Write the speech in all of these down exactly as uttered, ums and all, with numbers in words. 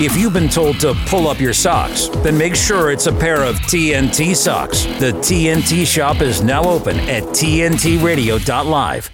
If you've been told to pull up your socks, then make sure it's a pair of T N T socks. The T N T shop is now open at T N T radio dot live.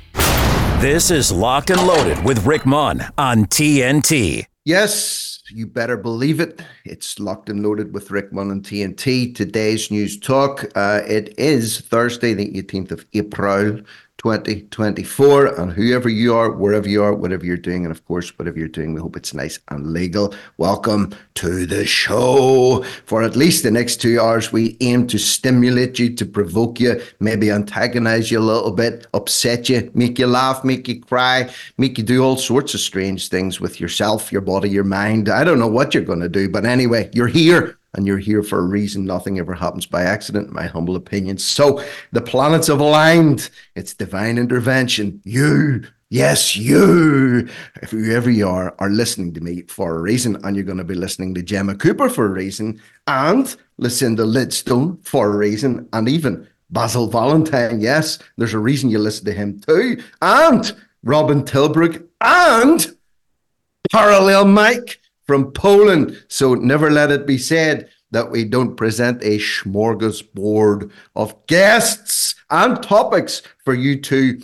This is Locked and Loaded with Rick Munn on T N T. Yes, you better believe it. It's Locked and Loaded with Rick Munn on T N T. Today's news talk. Uh, it is Thursday, the eighteenth of April, twenty twenty-four, and whoever you are, wherever you are, whatever you're doing, and of course, whatever you're doing, we hope it's nice and legal. Welcome to the show. For at least the next two hours, we aim to stimulate you, to provoke you, maybe antagonize you a little bit, upset you, make you laugh, make you cry, make you do all sorts of strange things with yourself, your body, your mind. I don't know what you're going to do, but anyway, you're here. And you're here for a reason. Nothing ever happens by accident, in my humble opinion. So the planets have aligned. It's divine intervention. You, yes, you, if whoever you are, are listening to me for a reason. And you're going to be listening to Gemma Cooper for a reason. And Lucinda Lidstone for a reason. And even Basil Valentine. Yes, there's a reason you listen to him too. And Robin Tilbrook. And Parallel Mike from Poland. So never let it be said that we don't present a smorgasbord of guests and topics for you to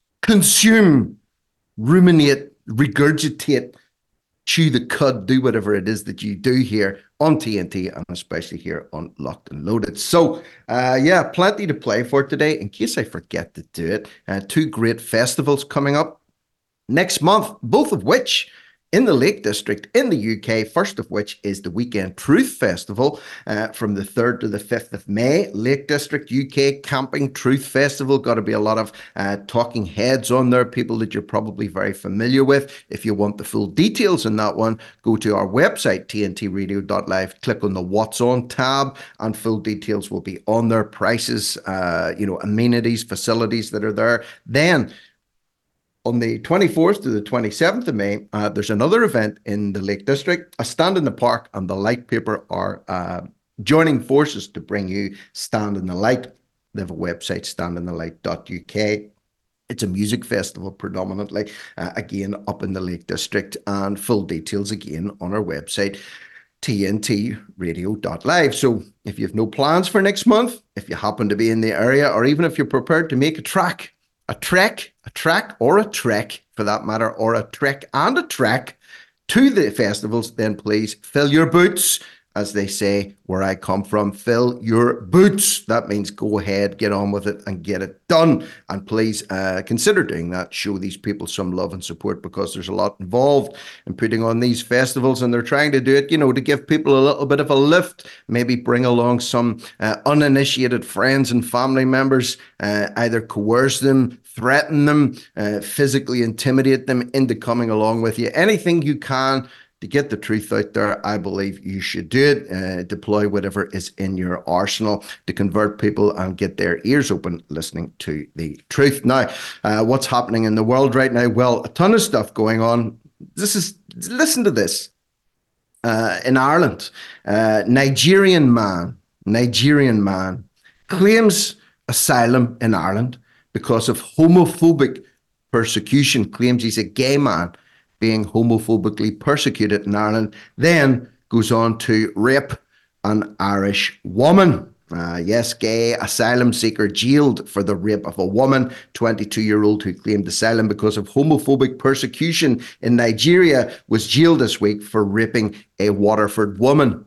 consume, ruminate, regurgitate, chew the cud, do whatever it is that you do here on T N T, and especially here on Locked and Loaded. So, uh, yeah, plenty to play for today. In case I forget to do it, uh, two great festivals coming up next month, both of which in the Lake District in the U K, first of which is the Weekend Truth Festival uh, from the third to the fifth of May. Lake District U K Camping Truth Festival. Got to be a lot of uh, talking heads on there, people that you're probably very familiar with. If you want the full details on that one, go to our website, T N T radio dot live, click on the What's On tab, and full details will be on there. Prices, uh, you know, amenities, facilities that are there. Then on the twenty-fourth to the twenty-seventh of May, uh, there's another event in the Lake District. A Stand in the Park and the Light Paper are uh, joining forces to bring you Stand in the Light. They have a website, stand in the light dot U K. It's a music festival predominantly, uh, again, up in the Lake District, and full details again on our website, T N T radio dot live. So if you have no plans for next month, if you happen to be in the area, or even if you're prepared to make a track, a trek, a track or a trek for that matter, or a trek and a trek to the festivals, then please fill your boots, as they say where I come from. Fill your boots. That means go ahead, get on with it and get it done. And please uh, consider doing that. Show these people some love and support, because there's a lot involved in putting on these festivals, and they're trying to do it, you know, to give people a little bit of a lift, maybe bring along some uh, uninitiated friends and family members, uh, either coerce them, threaten them, uh, physically intimidate them into coming along with you. Anything you can to get the truth out there, I believe you should do it. Uh, deploy whatever is in your arsenal to convert people and get their ears open listening to the truth. Now, uh, what's happening in the world right now? Well, a ton of stuff going on. This is, listen to this. Uh, in Ireland, uh, Nigerian man, Nigerian man claims asylum in Ireland because of homophobic persecution, claims he's a gay man being homophobically persecuted in Ireland, then goes on to rape an Irish woman. Uh, yes, gay asylum seeker jailed for the rape of a woman, twenty-two-year-old who claimed asylum because of homophobic persecution in Nigeria, was jailed this week for raping a Waterford woman.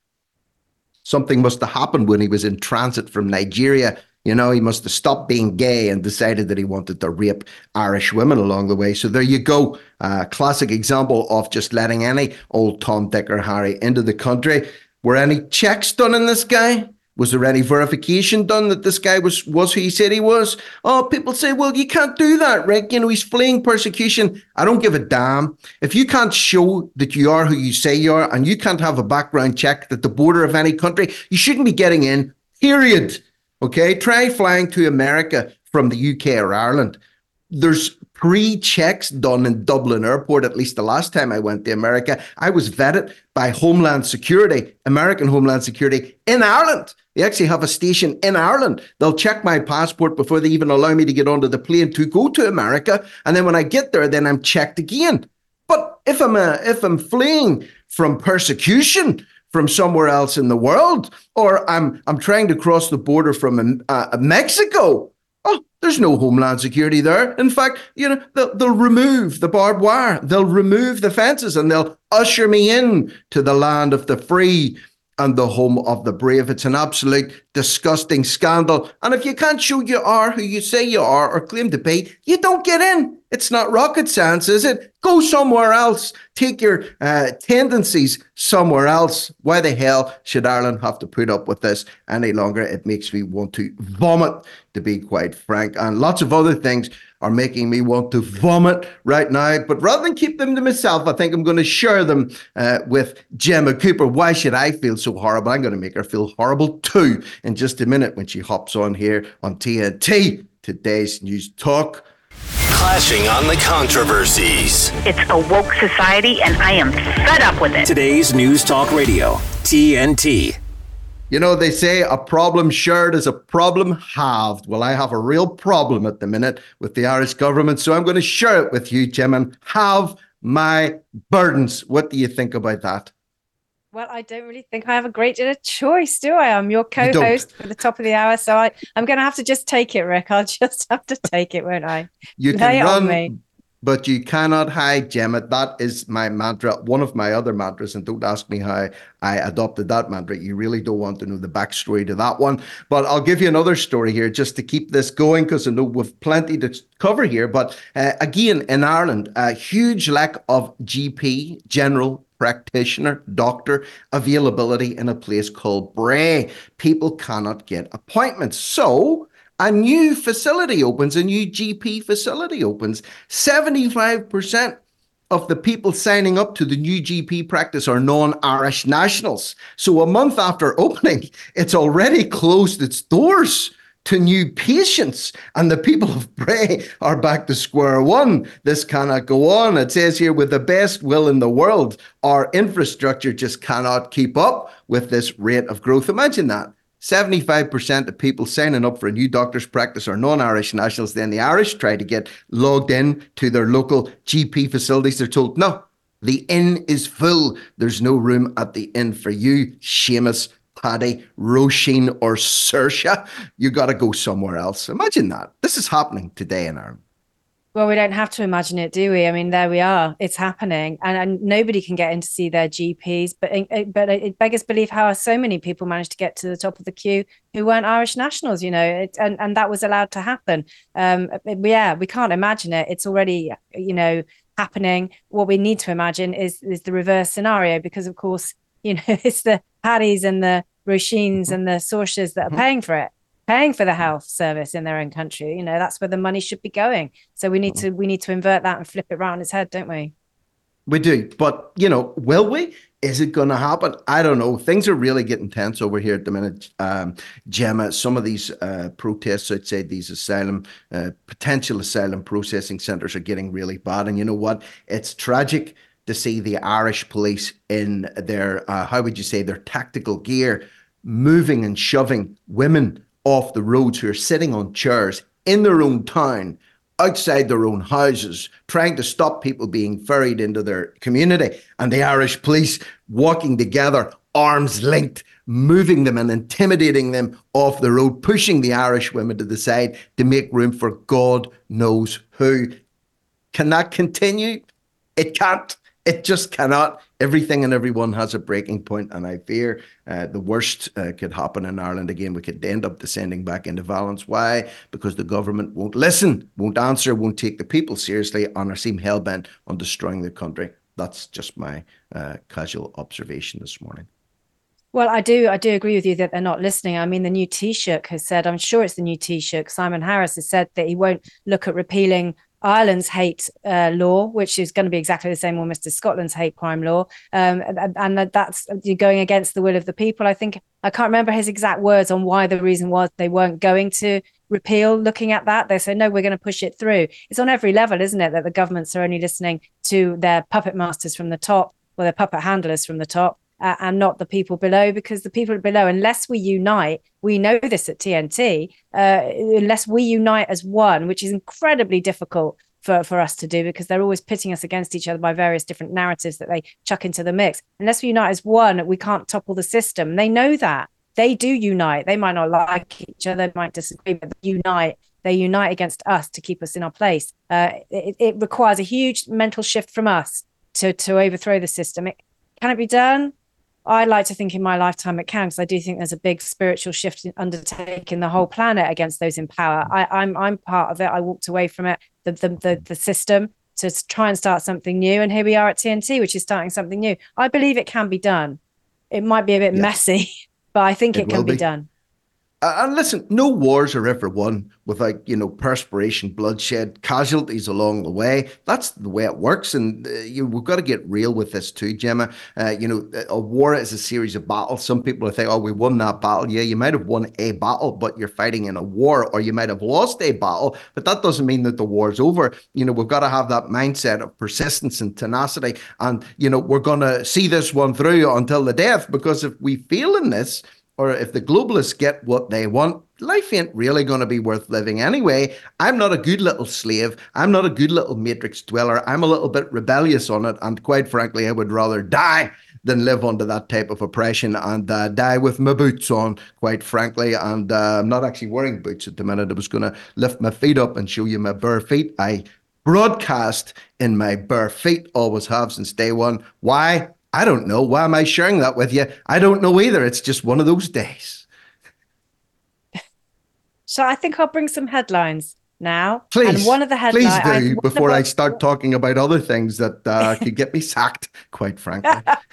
Something must have happened when he was in transit from Nigeria. You know, he must have stopped being gay and decided that he wanted to rape Irish women along the way. So there you go. Uh, classic example of just letting any old Tom, Dick or Harry into the country. Were any checks done on this guy? Was there any verification done that this guy was, was who he said he was? Oh, people say, well, you can't do that, Rick. You know, he's fleeing persecution. I don't give a damn. If you can't show that you are who you say you are, and you can't have a background check at the border of any country, you shouldn't be getting in, period. Okay, try flying to America from the U K or Ireland. There's pre-checks done in Dublin Airport, at least the last time I went to America. I was vetted by Homeland Security, American Homeland Security in Ireland. They actually have a station in Ireland. They'll check my passport before they even allow me to get onto the plane to go to America. And then when I get there, then I'm checked again. But if I'm a, if I'm fleeing from persecution from somewhere else in the world, or I'm I'm trying to cross the border from uh, Mexico, oh, there's no homeland security there. In fact, you know, they'll, they'll remove the barbed wire, they'll remove the fences, and they'll usher me in to the land of the free and the home of the brave. It's an absolute disgusting scandal. And if you can't show you are who you say you are or claim to be, you don't get in. It's not rocket science, is it? Go somewhere else. Take your uh, tendencies somewhere else. Why the hell should Ireland have to put up with this any longer? It makes me want to vomit, to be quite frank. And lots of other things are making me want to vomit right now. But rather than keep them to myself, I think I'm going to share them uh, with Gemma Cooper. Why should I feel so horrible? I'm going to make her feel horrible too in just a minute when she hops on here on T N T, Today's News Talk. Clashing on the controversies. It's a woke society, and I am fed up with it. Today's News Talk Radio, T N T. You know, they say a problem shared is a problem halved. Well, I have a real problem at the minute with the Irish government, so I'm going to share it with you, Jim, and halve my burdens. What do you think about that? Well, I don't really think I have a great deal of choice, do I? I'm your co-host for the top of the hour, so I, I'm going to have to just take it, Rick. I'll just have to take it, won't I? You can run, but you cannot hide, Gemma. That is my mantra, one of my other mantras, and don't ask me how I adopted that mantra. You really don't want to know the backstory to that one. But I'll give you another story here just to keep this going, because I know we've plenty to cover here. But uh, again, in Ireland, a huge lack of G P, general practitioner, doctor availability in a place called Bray. People cannot get appointments. So a new facility opens, a new G P facility opens. seventy-five percent of the people signing up to the new G P practice are non-Irish nationals. So a month after opening, it's already closed its doors to new patients, and the people of Bray are back to square one. This cannot go on. It says here, with the best will in the world, our infrastructure just cannot keep up with this rate of growth. Imagine that. seventy-five percent of people signing up for a new doctor's practice are non-Irish nationals. Then the Irish try to get logged in to their local G P facilities. They're told, no, the inn is full. There's no room at the inn for you, Seamus, Paddy, Roisin, or Saoirse. You got to go somewhere else. Imagine that. This is happening today in Ireland. Well, we don't have to imagine it, do we? I mean, there we are. It's happening, and, and nobody can get in to see their G Ps. But it, but it beggars belief how so many people managed to get to the top of the queue who weren't Irish nationals. You know, it, and and that was allowed to happen. Um, yeah, we can't imagine it. It's already, you know, happening. What we need to imagine is is the reverse scenario, because of course, you know, it's the Paddies and the Roisins and the Saoirses that are paying for it. Paying for the health service in their own country. You know, that's where the money should be going. So we need to we need to invert that and flip it round its head, don't we? We do. But, you know, will we? Is it going to happen? I don't know. Things are really getting tense over here at the minute, um, Gemma. Some of these uh, protests outside these asylum, uh, potential asylum processing centres are getting really bad. And you know what? It's tragic to see the Irish police in their, uh, how would you say, their tactical gear, moving and shoving women off the roads who are sitting on chairs in their own town, outside their own houses, trying to stop people being ferried into their community. And the Irish police walking together, arms linked, moving them and intimidating them off the road, pushing the Irish women to the side to make room for God knows who. Can that continue? It can't. It just cannot. Everything and everyone has a breaking point, and I fear uh, the worst uh, could happen in Ireland again. We could end up descending back into violence. Why? Because the government won't listen, won't answer, won't take the people seriously, and are seem hell-bent on destroying the country. That's just my uh, casual observation this morning. Well, I do I do agree with you that they're not listening. I mean, the new Taoiseach has said, I'm sure it's the new Taoiseach, Simon Harris has said that he won't look at repealing Ireland's hate uh, law, which is going to be exactly the same almost as Scotland's hate crime law. Um, and, and that that's going against the will of the people. I think, I can't remember his exact words on why the reason was they weren't going to repeal. Looking at that, they say, no, we're going to push it through. It's on every level, isn't it, that the governments are only listening to their puppet masters from the top, or their puppet handlers from the top, uh, and not the people below, because the people below, unless we unite, we know this at T N T, uh, unless we unite as one, which is incredibly difficult for, for us to do, because they're always pitting us against each other by various different narratives that they chuck into the mix. Unless we unite as one, we can't topple the system. They know that. They do unite. They might not like each other, they might disagree, but they unite. They unite against us to keep us in our place. Uh, it, it requires a huge mental shift from us to, to overthrow the system. It, can it be done? I'd like to think in my lifetime it can, because I do think there's a big spiritual shift undertaking the whole planet against those in power. I, I'm I'm part of it. I walked away from it, the, the the the system, to try and start something new. And here we are at T N T, which is starting something new. I believe it can be done. It might be a bit yeah. messy, but I think it, it can be. be done. Uh, and listen, no wars are ever won without, you know, perspiration, bloodshed, casualties along the way. That's the way it works. And uh, you, we've got to get real with this too, Gemma. Uh, you know, a war is a series of battles. Some people think, oh, we won that battle. Yeah, you might have won a battle, but you're fighting in a war, or you might have lost a battle, but that doesn't mean that the war's over. You know, we've got to have that mindset of persistence and tenacity. And, you know, we're going to see this one through until the death, because if we fail in this, or if the globalists get what they want, life ain't really going to be worth living anyway. I'm not a good little slave. I'm not a good little matrix dweller. I'm a little bit rebellious on it. And quite frankly, I would rather die than live under that type of oppression, and uh, die with my boots on, quite frankly. And uh, I'm not actually wearing boots at the minute. I was going to lift my feet up and show you my bare feet. I broadcast in my bare feet, always have since day one. Why? I don't know. Why am I sharing that with you? I don't know either. It's just one of those days. So I think I'll bring some headlines now. Please, and one of the headlines, please do, before I start talking about other things that uh, could get me sacked, quite frankly.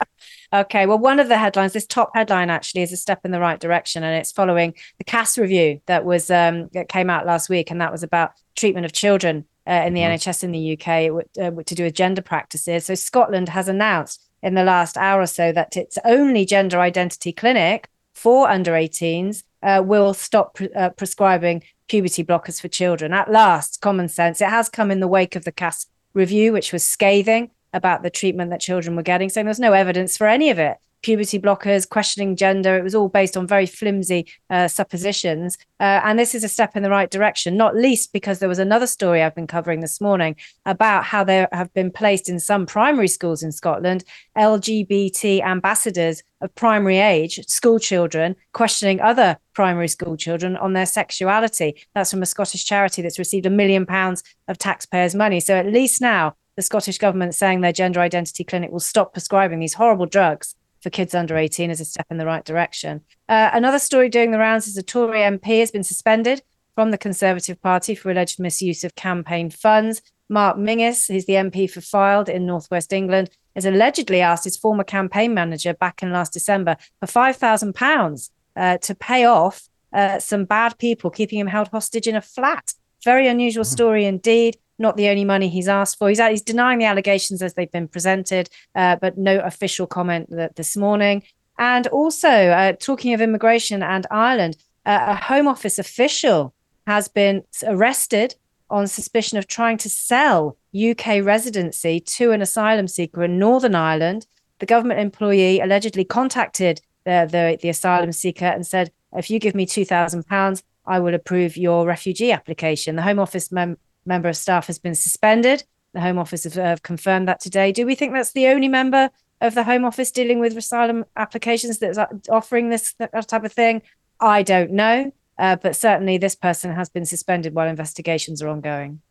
Okay, well, one of the headlines, this top headline actually, is a step in the right direction, and it's following the C A S review that was um, that came out last week, and that was about treatment of children uh, in the mm-hmm. N H S in the U K uh, to do with gender practices. So Scotland has announced in the last hour or so that its only gender identity clinic for under eighteens uh, will stop pre- uh, prescribing puberty blockers for children. At last, common sense. It has come in the wake of the C A S review, which was scathing about the treatment that children were getting, saying there's no evidence for any of it. Puberty blockers, questioning gender, it was all based on very flimsy uh, suppositions. Uh, and this is a step in the right direction, not least because there was another story I've been covering this morning about how there have been placed in some primary schools in Scotland L G B T ambassadors of primary age, school children, questioning other primary school children on their sexuality. That's from a Scottish charity that's received a million pounds of taxpayers' money. So at least now the Scottish government saying their gender identity clinic will stop prescribing these horrible drugs for kids under eighteen is a step in the right direction. Uh, another story doing the rounds is a Tory M P has been suspended from the Conservative Party for alleged misuse of campaign funds. Mark Mingus, who's the M P for Fylde in northwest England, has allegedly asked his former campaign manager back in last December for five thousand pounds uh, to pay off uh, some bad people keeping him held hostage in a flat. Very unusual story indeed. Not the only money he's asked for. He's, he's denying the allegations as they've been presented, uh, but no official comment th- this morning. And also, uh, talking of immigration and Ireland, uh, a Home Office official has been arrested on suspicion of trying to sell U K residency to an asylum seeker in Northern Ireland. The government employee allegedly contacted the, the, the asylum seeker and said, if you give me two thousand pounds, I will approve your refugee application. The Home Office mem- member of staff has been suspended. The Home Office have uh, confirmed that today. Do we think that's the only member of the Home Office dealing with asylum applications that's offering this type of thing? I don't know. Uh, but certainly this person has been suspended while investigations are ongoing.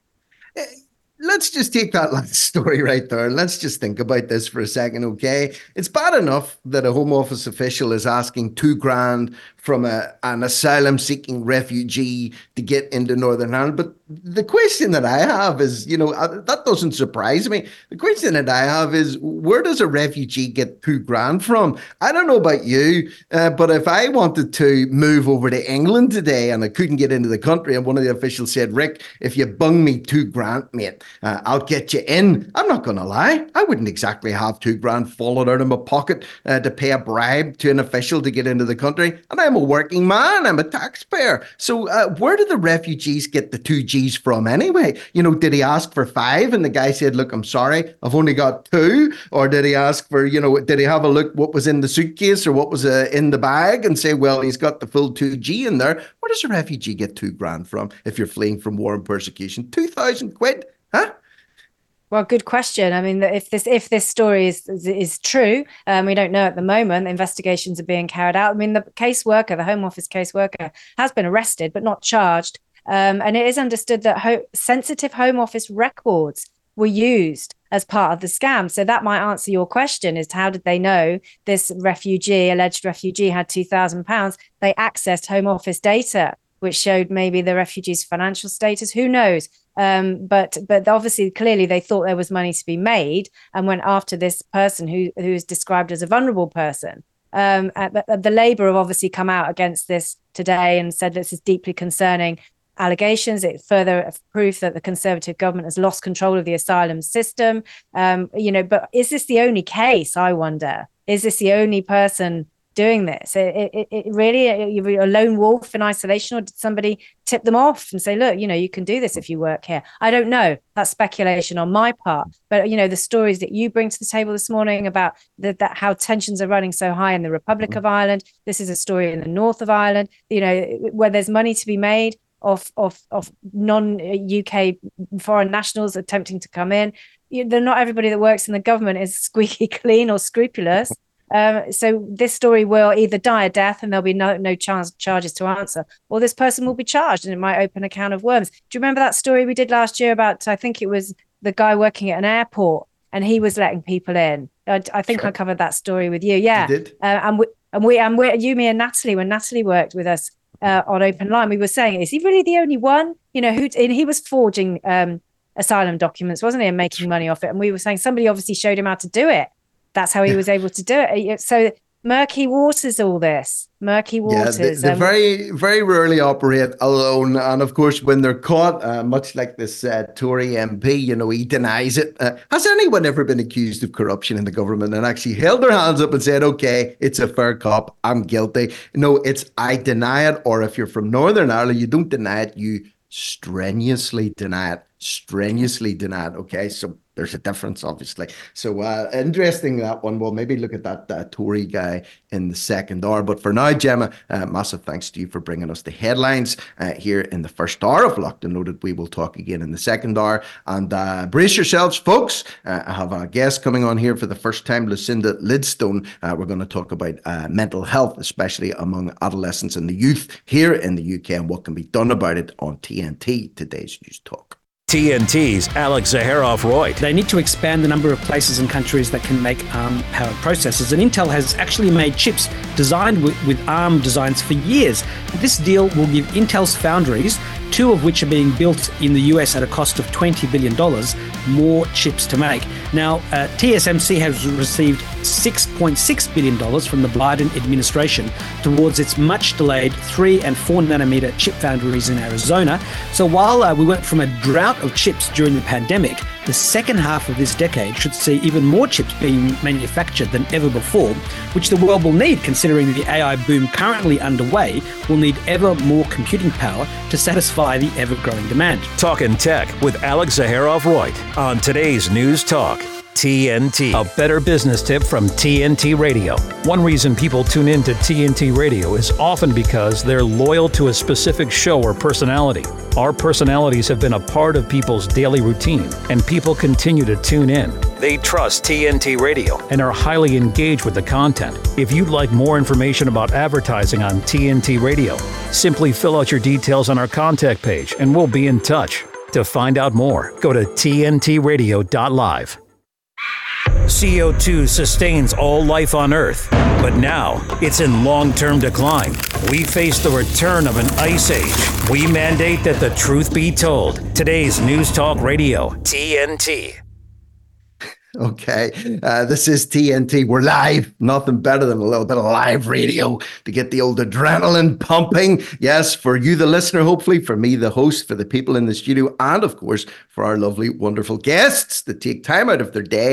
Let's just take that last story right there and let's just think about this for a second, okay? It's bad enough that a Home Office official is asking two grand from a, an asylum-seeking refugee to get into Northern Ireland. But the question that I have is, you know, that doesn't surprise me. The question that I have is, where does a refugee get two grand from? I don't know about you, uh, but if I wanted to move over to England today and I couldn't get into the country and one of the officials said, Rick, if you bung me two grand, mate, uh, I'll get you in. I'm not going to lie. I wouldn't exactly have two grand falling out of my pocket uh, to pay a bribe to an official to get into the country. And I I'm a working man. I'm a taxpayer. So uh, where do the refugees get the two G's from anyway? You know, did he ask for five and the guy said, look, I'm sorry, I've only got two? Or did he ask for, you know, did he have a look what was in the suitcase or what was uh, in the bag and say, well, he's got the full two G in there? Where does a refugee get two grand from if you're fleeing from war and persecution? two thousand quid? Huh? Well, good question. I mean, if this if this story is is, is true, um, we don't know at the moment. Investigations are being carried out. I mean, the caseworker, the Home Office caseworker, has been arrested but not charged. Um, and it is understood that ho- sensitive Home Office records were used as part of the scam. So that might answer your question: is how did they know this refugee, alleged refugee, had two thousand pounds? They accessed Home Office data, which showed maybe the refugee's financial status. Who knows? Um, but but obviously, clearly, they thought there was money to be made and went after this person who who is described as a vulnerable person. Um, the, the Labour have obviously come out against this today and said this is deeply concerning allegations. It's further proof that the Conservative government has lost control of the asylum system. Um, you know, but is this the only case? I wonder. Is this the only person doing this? It, it, it really, you're a lone wolf in isolation, or did somebody tip them off and say, look, you know, you can do this if you work here? I don't know. That's speculation on my part. But, you know, the stories that you bring to the table this morning about the, that how tensions are running so high in the Republic of Ireland. This is a story in the north of Ireland, you know, where there's money to be made of, of, of non-U K foreign nationals attempting to come in. You, they're not everybody that works in the government is squeaky clean or scrupulous. Um, so this story will either die a death and there'll be no no chance charges to answer, or this person will be charged and it might open a can of worms. Do you remember that story we did last year about, I think it was the guy working at an airport and he was letting people in? I, I think sure. I covered that story with you. Yeah. You did. Uh, and we, and we, and we, you, me and Natalie, when Natalie worked with us uh, on Open Line, we were saying, is he really the only one? You know, who, and he was forging um, asylum documents, wasn't he? And making money off it. And we were saying somebody obviously showed him how to do it. That's how he was able to do it. So murky waters, all this murky waters. Yeah, they, they um, very, very rarely operate alone. And of course, when they're caught, uh, much like this uh, Tory M P, you know, he denies it. Uh, has anyone ever been accused of corruption in the government and actually held their hands up and said, okay, it's a fair cop, I'm guilty? No, it's I deny it. Or if you're from Northern Ireland, you don't deny it, you strenuously deny it. Strenuously deny it. Okay, so there's a difference, obviously. So uh, interesting, that one. We'll maybe look at that uh, Tory guy in the second hour. But for now, Gemma, uh, massive thanks to you for bringing us the headlines uh, here in the first hour of Locked and Loaded. We will talk again in the second hour. And uh, brace yourselves, folks. Uh, I have a guest coming on here for the first time, Lucinda Lidstone. Uh, we're going to talk about uh, mental health, especially among adolescents and the youth here in the U K, and what can be done about it on T N T, Today's News Talk. T N T's Alex Zaharov-Reutt. They need to expand the number of places and countries that can make ARM-powered processors. And Intel has actually made chips designed with, with ARM designs for years. This deal will give Intel's foundries, two of which are being built in the U S at a cost of twenty billion dollars, more chips to make. Now, uh, T S M C has received six point six billion dollars from the Biden administration towards its much-delayed three and four nanometer chip foundries in Arizona. So while uh, we went from a drought of chips during the pandemic, the second half of this decade should see even more chips being manufactured than ever before, which the world will need, considering the A I boom currently underway will need ever more computing power to satisfy the ever-growing demand. Talking Tech with Alex Zaharov-Reutt on Today's News Talk. T N T. A better business tip from T N T Radio. One reason people tune in to T N T Radio is often because they're loyal to a specific show or personality. Our personalities have been a part of people's daily routine, and people continue to tune in. They trust T N T Radio and are highly engaged with the content. If you'd like more information about advertising on T N T Radio, simply fill out your details on our contact page and we'll be in touch. To find out more, go to T N T radio dot live. C O two sustains all life on Earth, but now it's in long-term decline. We face the return of an ice age. We mandate that the truth be told. Today's News Talk Radio, T N T. Okay, uh, this is T N T. We're live. Nothing better than a little bit of live radio to get the old adrenaline pumping. Yes, for you, the listener, hopefully, for me, the host, for the people in the studio, and of course, for our lovely, wonderful guests that take time out of their day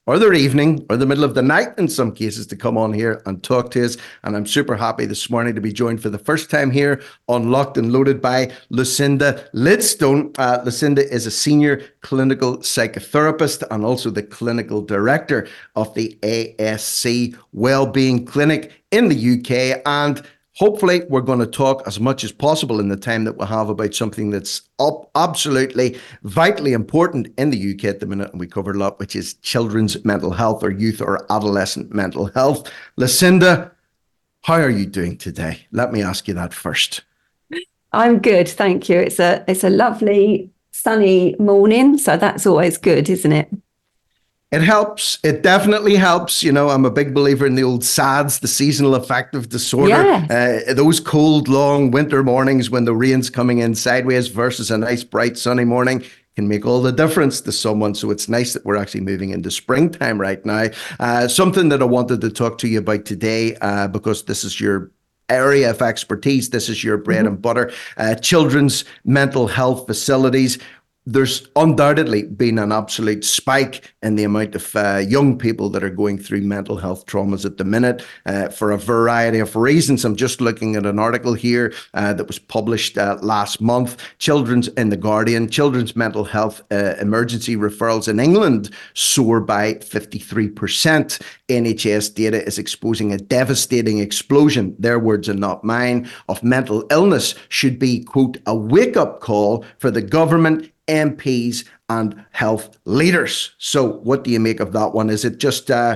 or their evening or the middle of the night in some cases to come on here and talk to us. And I'm super happy this morning to be joined for the first time here on Locked and Loaded by Lucinda Lidstone. Uh, Lucinda is a senior clinical psychotherapist and also the clinical director of the A S C Wellbeing Clinic in the U K. And hopefully we're going to talk as much as possible in the time that we have about something that's up absolutely vitally important in the U K at the minute, and we covered a lot, which is children's mental health or youth or adolescent mental health. Lucinda, how are you doing today? Let me ask you that first. I'm good, thank you. It's a it's a lovely sunny morning, so that's always good, isn't it? It helps. It definitely helps. You know, I'm a big believer in the old S A Ds, the seasonal affective disorder. Yes. Uh, those cold, long winter mornings when the rain's coming in sideways versus a nice, bright, sunny morning can make all the difference to someone. So it's nice that we're actually moving into springtime right now. Uh, something that I wanted to talk to you about today, uh, because this is your area of expertise. This is your bread mm-hmm. and butter. Uh, children's mental health facilities. There's undoubtedly been an absolute spike in the amount of uh, young people that are going through mental health traumas at the minute uh, for a variety of reasons. I'm just looking at an article here uh, that was published uh, last month. Children's in the Guardian, children's mental health uh, emergency referrals in England soar by fifty-three percent. N H S data is exposing a devastating explosion, their words and not mine, of mental illness should be, quote, a wake-up call for the government, M Ps and health leaders. So what do you make of that one? Is it just uh,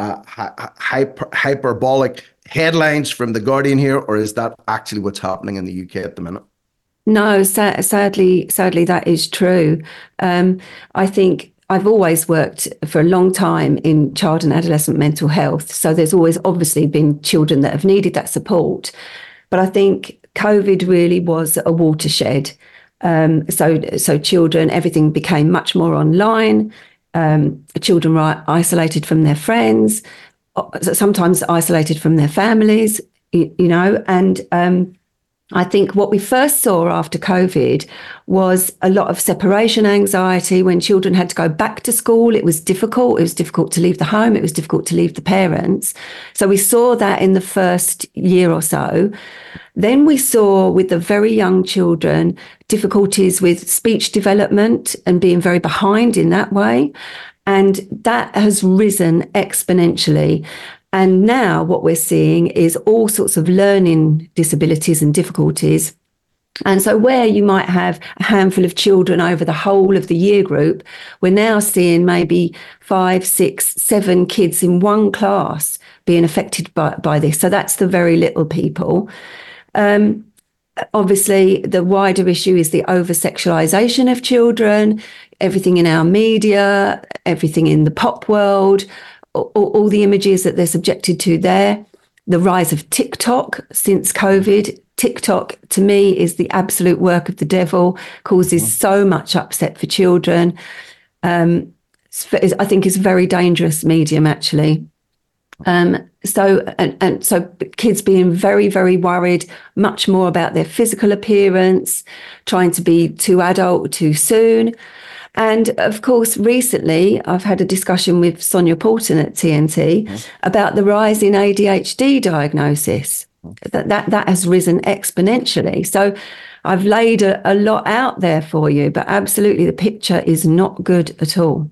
hyper, hyperbolic headlines from The Guardian here, or is that actually what's happening in the U K at the minute? No, sa- sadly, sadly, that is true. Um, I think I've always worked for a long time in child and adolescent mental health. So there's always obviously been children that have needed that support. But I think COVID really was a watershed. Um, so, so children, everything became much more online. Um, children were isolated from their friends, sometimes isolated from their families, you, you know, and um, I think what we first saw after COVID was a lot of separation anxiety. When children had to go back to school, it was difficult. It was difficult to leave the home. It was difficult to leave the parents. So we saw that in the first year or so. Then we saw with the very young children, difficulties with speech development and being very behind in that way. And that has risen exponentially. And now what we're seeing is all sorts of learning disabilities and difficulties. And so where you might have a handful of children over the whole of the year group, we're now seeing maybe five, six, seven kids in one class being affected by, by this. So that's the very little people. Um, obviously, the wider issue is the over-sexualization of children, everything in our media, everything in the pop world, all, all the images that they're subjected to there. The rise of TikTok since COVID. TikTok, to me, is the absolute work of the devil, causes so much upset for children. Um, I think it's a very dangerous medium, actually. Um, so, and, and so kids being very, very worried, much more about their physical appearance, trying to be too adult too soon. And of course, recently I've had a discussion with Sonia Porton at T N T mm-hmm. about the rise in A D H D diagnosis. Mm-hmm. That, that that has risen exponentially. So I've laid a, a lot out there for you, but absolutely the picture is not good at all.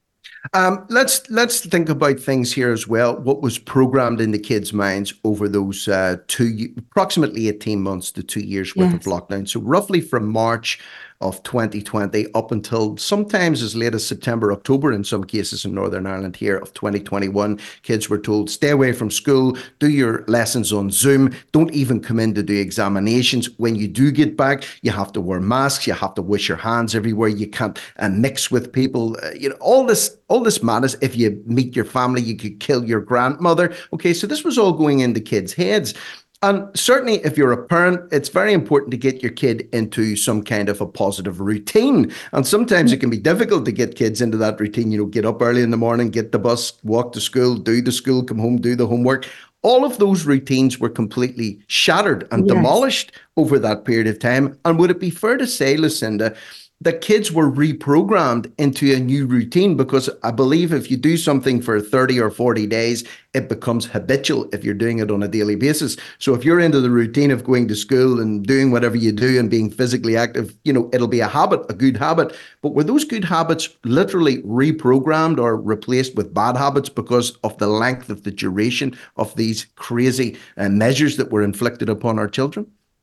Um, let's let's think about things here as well. What was programmed in the kids' minds over those uh, two, approximately eighteen months to two years worth yes. of lockdown. So roughly from March of twenty twenty up until sometimes as late as September, October, in some cases in Northern Ireland here of twenty twenty-one, kids were told, stay away from school, do your lessons on Zoom, don't even come in to do examinations. When you do get back, you have to wear masks, you have to wash your hands everywhere, you can't uh, mix with people. Uh, you know, all this, all this matters. If you meet your family, you could kill your grandmother. Okay, so this was all going into kids' heads. And certainly if you're a parent, it's very important to get your kid into some kind of a positive routine. And sometimes it can be difficult to get kids into that routine, you know, get up early in the morning, get the bus, walk to school, do the school, come home, do the homework. All of those routines were completely shattered and yes. demolished over that period of time. And would it be fair to say, Lucinda, the kids were reprogrammed into a new routine, because I believe if you do something for thirty or forty days, it becomes habitual if you're doing it on a daily basis. So if you're into the routine of going to school and doing whatever you do and being physically active, you know, it'll be a habit, a good habit. But were those good habits literally reprogrammed or replaced with bad habits because of the length of the duration of these crazy uh, measures that were inflicted upon our children?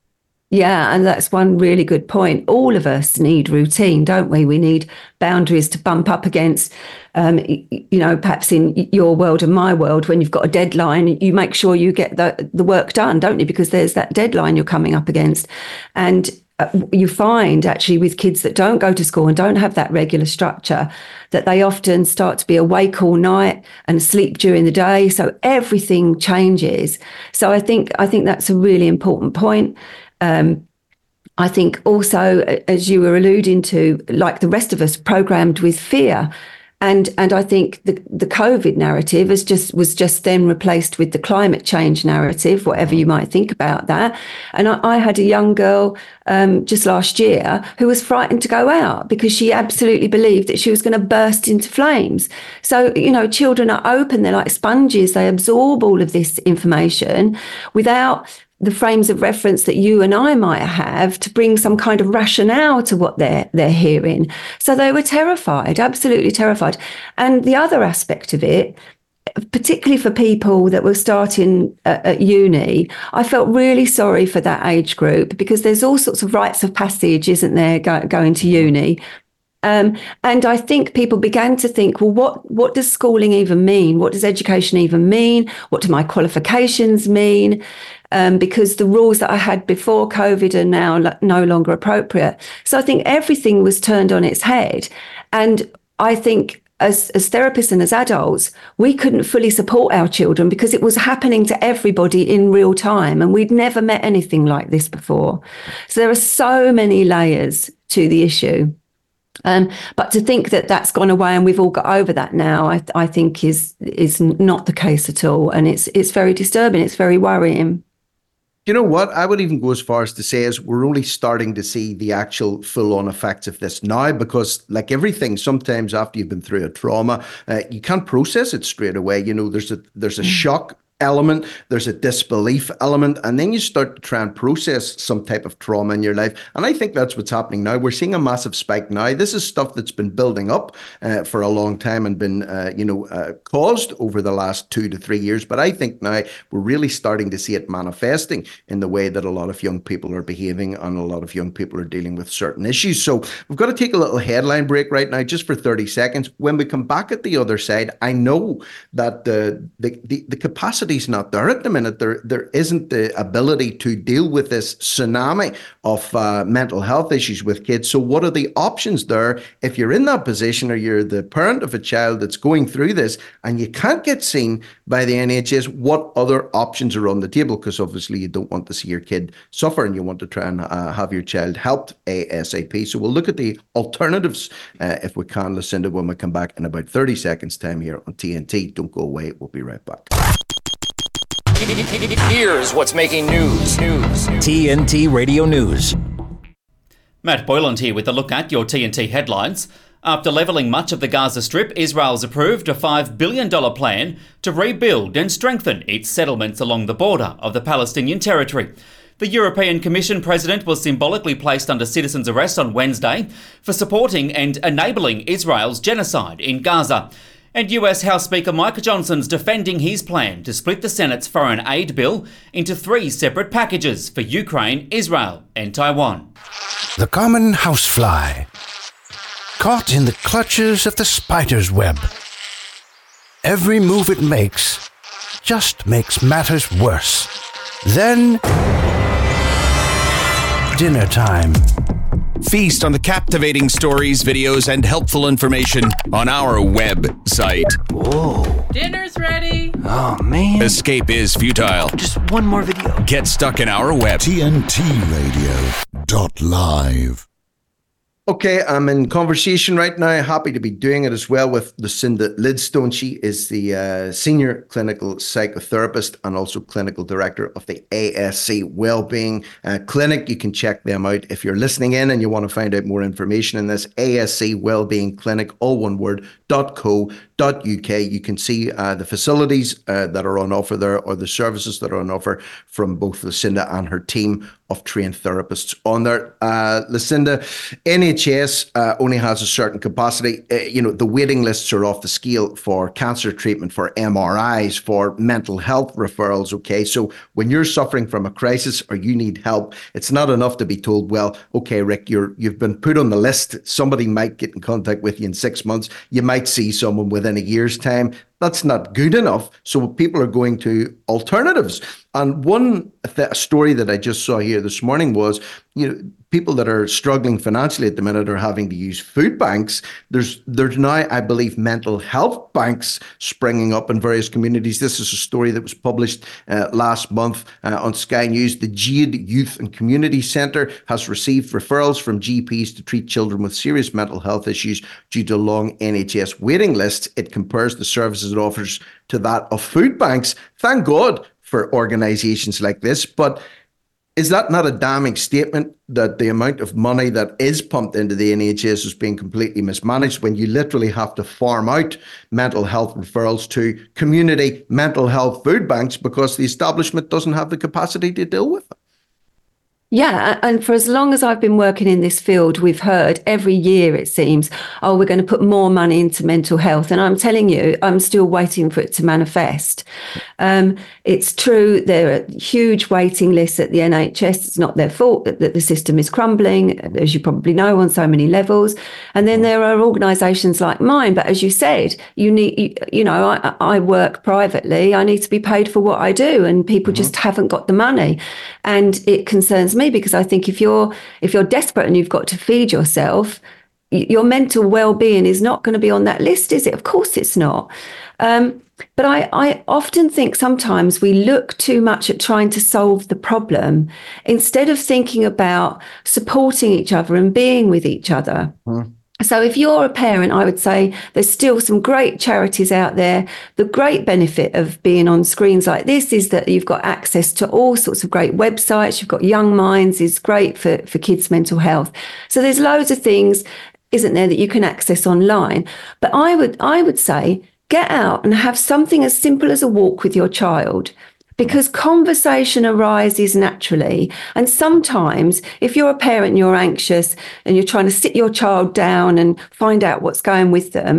Yeah, and that's one really good point. All of us need routine, don't we? We need boundaries to bump up against. Um, you know, perhaps in your world and my world, when you've got a deadline, you make sure you get the, the work done, don't you? Because there's that deadline you're coming up against. And uh, you find actually with kids that don't go to school and don't have that regular structure, that they often start to be awake all night and sleep during the day. So everything changes. So I think I think that's a really important point. Um, I think also, as you were alluding to, like the rest of us, programmed with fear. And and I think the, the COVID narrative is just was just then replaced with the climate change narrative, whatever you might think about that. And I, I had a young girl um, just last year who was frightened to go out because she absolutely believed that she was going to burst into flames. So, you know, children are open, they're like sponges, they absorb all of this information without the frames of reference that you and I might have to bring some kind of rationale to what they're they're hearing. So they were terrified, absolutely terrified. And the other aspect of it, particularly for people that were starting at, at uni, I felt really sorry for that age group, because there's all sorts of rites of passage, isn't there, go, going to uni. Um, and I think people began to think, well, what, what does schooling even mean? What does education even mean? What do my qualifications mean? Um, because the rules that I had before COVID are now no longer appropriate. So I think everything was turned on its head. And I think as, as therapists and as adults, we couldn't fully support our children because it was happening to everybody in real time. And we'd never met anything like this before. So there are so many layers to the issue. Um, but to think that that's gone away and we've all got over that now, I, I think is is not the case at all. And it's it's very disturbing. It's very worrying. You know what? I would even go as far as to say is we're only starting to see the actual full-on effects of this now, because like everything, sometimes after you've been through a trauma, uh, you can't process it straight away. You know, there's a there's a mm. shock element, there's a disbelief element, and then you start to try and process some type of trauma in your life. And I think that's what's happening now. We're seeing a massive spike now. This is stuff that's been building up uh, for a long time and been, uh, you know, uh, caused over the last two to three years. But I think now we're really starting to see it manifesting in the way that a lot of young people are behaving and a lot of young people are dealing with certain issues. So we've got to take a little headline break right now, just for thirty seconds. When we come back at the other side, I know that the the the, the capacity is not there at the minute. There, there isn't the ability to deal with this tsunami of uh, mental health issues with kids. So what are the options there if you're in that position, or you're the parent of a child that's going through this and you can't get seen by the N H S? What other options are on the table? Because obviously you don't want to see your kid suffer and you want to try and uh, have your child helped ASAP. So we'll look at the alternatives uh, if we can. Listen to when we come back in about thirty seconds time here on T N T. Don't go away. We'll be right back. Here's what's making news. News. T N T Radio News. Matt Boyland here with a look at your T N T headlines. After levelling much of the Gaza Strip, Israel's approved a five billion dollars plan to rebuild and strengthen its settlements along the border of the Palestinian territory. The European Commission President was symbolically placed under citizen's arrest on Wednesday for supporting and enabling Israel's genocide in Gaza. And U S House Speaker Mike Johnson's defending his plan to split the Senate's foreign aid bill into three separate packages for Ukraine, Israel and Taiwan. The common housefly, caught in the clutches of the spider's web. Every move it makes just makes matters worse. Then, dinner time. Feast on the captivating stories, videos, and helpful information on our website. Whoa. Dinner's ready. Oh, man. Escape is futile. Just one more video. Get stuck in our web. T N T Radio dot live. Okay, I'm in conversation right now. Happy to be doing it as well with Lucinda Lidstone. She is the uh, Senior Clinical Psychotherapist and also Clinical Director of the A S C Wellbeing uh, Clinic. You can check them out if you're listening in and you want to find out more information in this. A S C Wellbeing Clinic, all one word, dot co dot uk. You can see uh, the facilities uh, that are on offer there, or the services that are on offer from both Lucinda and her team of trained therapists on there. Uh, Lucinda, N H S uh, only has a certain capacity. Uh, you know, the waiting lists are off the scale for cancer treatment, for M R Is, for mental health referrals. Okay, so when you're suffering from a crisis or you need help, it's not enough to be told, well, okay, Rick, you're you've been put on the list. Somebody might get in contact with you in six months. You might see someone within a year's time. That's not good enough. So people are going to alternatives. And one th- story that I just saw here this morning was, you know, people that are struggling financially at the minute are having to use food banks. There's there's now, I believe, mental health banks springing up in various communities. This is a story that was published uh, last month uh, on Sky News. The Jade Youth and Community Centre has received referrals from G Ps to treat children with serious mental health issues due to long N H S waiting lists. It compares the services it offers to that of food banks. Thank God for organisations like this, but is that not a damning statement that the amount of money that is pumped into the N H S is being completely mismanaged when you literally have to farm out mental health referrals to community mental health food banks because the establishment doesn't have the capacity to deal with it? Yeah, and for as long as I've been working in this field, we've heard every year, it seems, oh, we're going to put more money into mental health. And I'm telling you, I'm still waiting for it to manifest. Um, it's true, there are huge waiting lists at the N H S. It's not their fault that, that the system is crumbling, as you probably know, on so many levels. And then there are organisations like mine. But as you said, you need, you, you know, I, I work privately. I need to be paid for what I do, and people mm-hmm. just haven't got the money. And it concerns me because I think if you're if you're desperate and you've got to feed yourself, your mental well-being is not going to be on that list, is it? Of course it's not. Um, but I, I often think sometimes we look too much at trying to solve the problem instead of thinking about supporting each other and being with each other. Mm. So if you're a parent, I would say there's still some great charities out there. The great benefit of being on screens like this is that you've got access to all sorts of great websites. You've got Young Minds is great for, for kids' mental health. So there's loads of things, isn't there, that you can access online. But I would I would say get out and have something as simple as a walk with your child. Because conversation arises naturally. And sometimes if you're a parent and you're anxious and you're trying to sit your child down and find out what's going with them,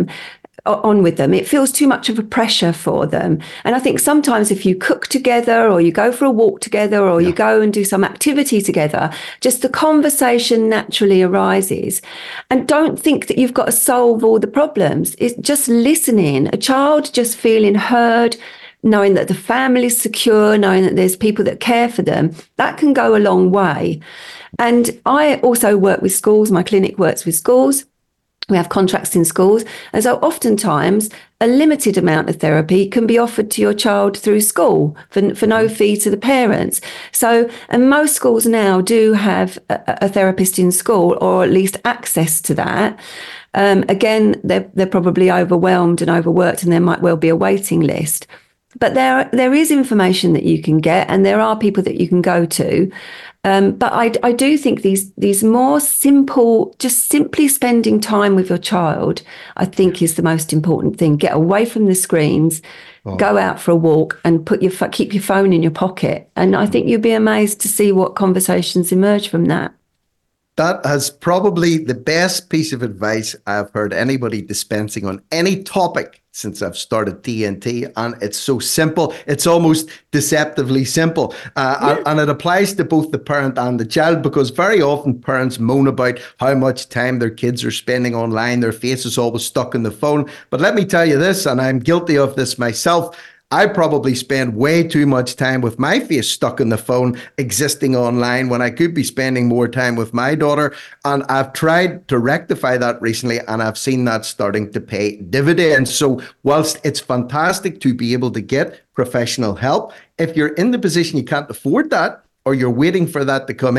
on with them, it feels too much of a pressure for them. And I think sometimes if you cook together or you go for a walk together or yeah. you go and do some activity together, just the conversation naturally arises. And don't think that you've got to solve all the problems. It's just listening, a child just feeling heard, knowing that the family is secure, knowing that there's people that care for them, that can go a long way. And I also work with schools. My clinic works with schools. We have contracts in schools. And so oftentimes a limited amount of therapy can be offered to your child through school for, for no fee to the parents. So, and most schools now do have a, a therapist in school, or at least access to that. Um, again, they're, they're probably overwhelmed and overworked, and there might well be a waiting list. But there, there is information that you can get, and there are people that you can go to. Um, but I, I do think these these more simple, just simply spending time with your child, I think is the most important thing. Get away from the screens, oh. go out for a walk, and put your keep your phone in your pocket. And I think you'll be amazed to see what conversations emerge from that. That is probably the best piece of advice I've heard anybody dispensing on any topic since I've started T N T, and it's so simple. It's almost deceptively simple. Uh, yeah. and, and it applies to both the parent and the child, because very often parents moan about how much time their kids are spending online. Their face is always stuck in the phone. But let me tell you this, and I'm guilty of this myself, I probably spend way too much time with my face stuck in the phone, existing online, when I could be spending more time with my daughter. And I've tried to rectify that recently, and I've seen that starting to pay dividends. So whilst it's fantastic to be able to get professional help, if you're in the position you can't afford that, or you're waiting for that to come in,